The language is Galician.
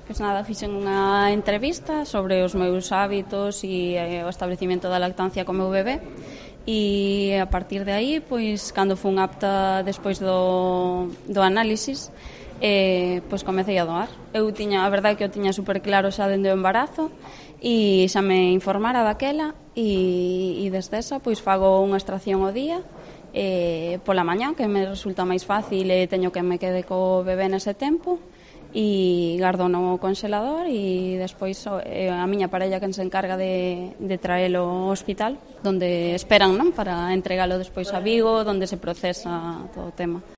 Pois nada, fixen unha entrevista sobre os meus hábitos e o establecimento da lactancia co meu bebé, e a partir de aí, pois cando fun apta despois do análisis, pois comecei a doar. A verdade que eu tiña super claro xa dende o embarazo e xa me informara daquela, e desde esa pois fago unha extracción ao día pola mañá, que me resulta máis fácil e teño que me quede co bebé nese tempo, e gardo no congelador, e despois a miña parella quen se encarga de traelo ao hospital, donde esperan, non, para entregalo despois a Vigo, donde se procesa todo o tema.